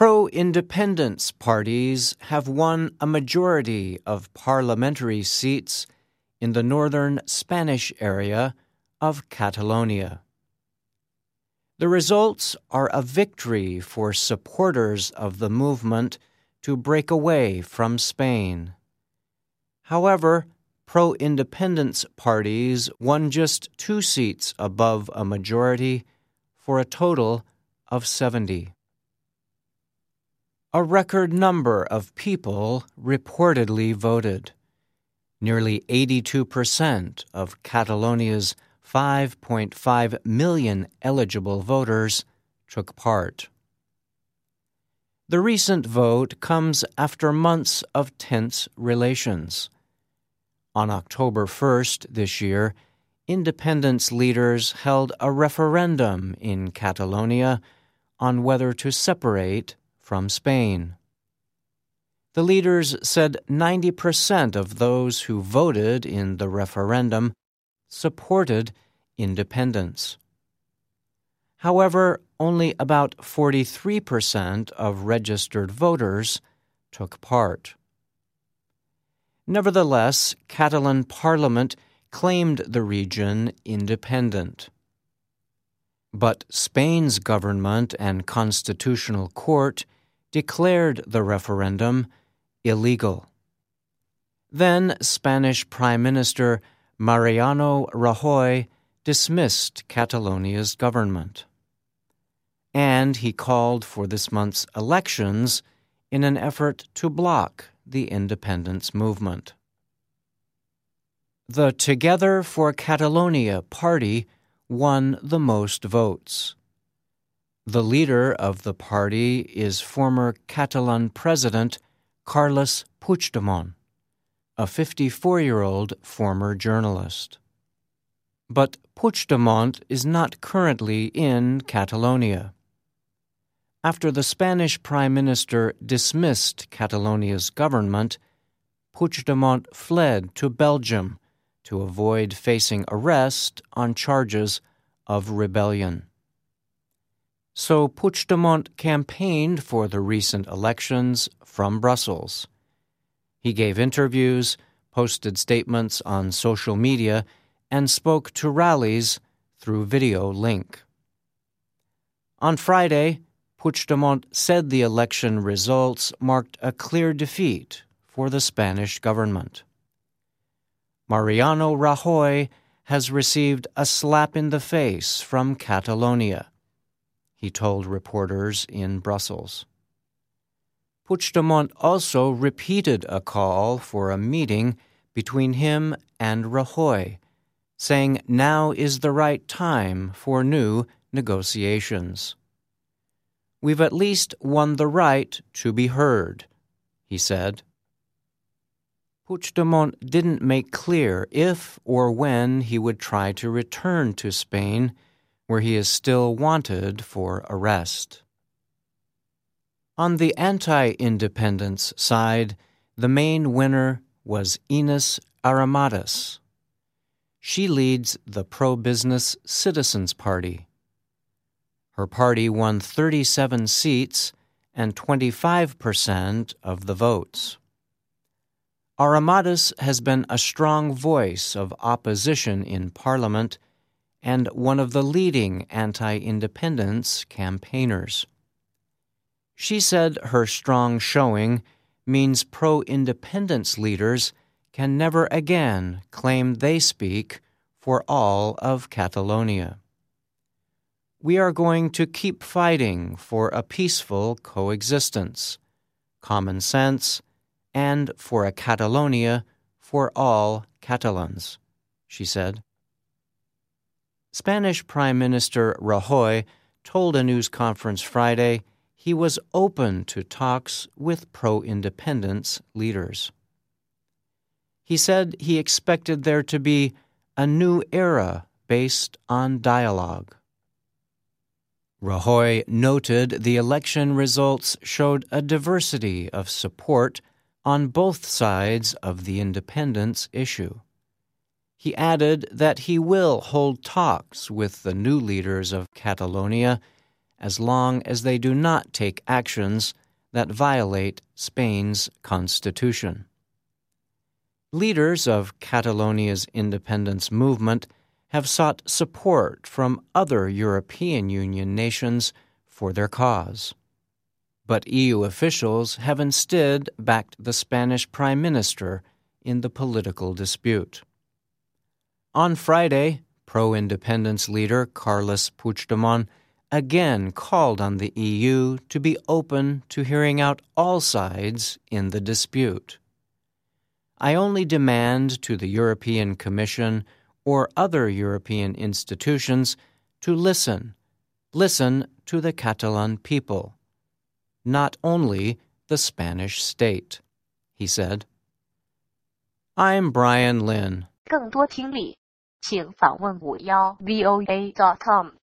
Pro-independence parties have won a majority of parliamentary seats in the northern Spanish area of Catalonia. The results are a victory for supporters of the movement to break away from Spain. However, pro-independence parties won just 2 seats above a majority for a total of 70. A record number of people reportedly voted. Nearly 82% of Catalonia's 5.5 million eligible voters took part. The recent vote comes after months of tense relations. On October 1st this year, independence leaders held a referendum in Catalonia on whether to separate from Spain. The leaders said 90% of those who voted in the referendum supported independence. However, only about 43% of registered voters took part. Nevertheless, Catalan Parliament claimed the region independent. But Spain's government and constitutional court declared the referendum illegal. Then Spanish Prime Minister Mariano Rajoy dismissed Catalonia's government. And he called for this month's elections in an effort to block the independence movement. The Together for Catalonia party won the most votes. The leader of the party is former Catalan president Carles Puigdemont, a 54-year-old former journalist. But Puigdemont is not currently in Catalonia. After the Spanish Prime Minister dismissed Catalonia's government, Puigdemont fled to Belgium to avoid facing arrest on charges of rebellion. So Puigdemont campaigned for the recent elections from Brussels. He gave interviews, posted statements on social media, and spoke to rallies through video link. On Friday, Puigdemont said the election results marked a clear defeat for the Spanish government. Mariano Rajoy has received a slap in the face from Catalonia, he told reporters in Brussels. Puigdemont also repeated a call for a meeting between him and Rajoy, saying now is the right time for new negotiations. We've at least won the right to be heard, he said. Puigdemont didn't make clear if or when he would try to return to Spain, where he is still wanted for arrest. On the anti-independence side, the main winner was Inés Arrimadas. She leads the pro-business Citizens Party. Her party won 37 seats and 25% of the votes. Arrimadas has been a strong voice of opposition in Parliament and one of the leading anti-independence campaigners. She said her strong showing means pro-independence leaders can never again claim they speak for all of Catalonia. We are going to keep fighting for a peaceful coexistence, common sense, and for a Catalonia for all Catalans, she said. Spanish Prime Minister Rajoy told a news conference Friday he was open to talks with pro-independence leaders. He said he expected there to be a new era based on dialogue. Rajoy noted the election results showed a diversity of support on both sides of the independence issue. He added that he will hold talks with the new leaders of Catalonia as long as they do not take actions that violate Spain's constitution. Leaders of Catalonia's independence movement have sought support from other European Union nations for their cause. But EU officials have instead backed the Spanish Prime Minister in the political dispute. On Friday, pro-independence leader Carles Puigdemont again called on the EU to be open to hearing out all sides in the dispute. I only demand to the European Commission or other European institutions to listen to the Catalan people, not only the Spanish state, he said. I'm Brian Lynn. 更多听力，请访问51voa.com。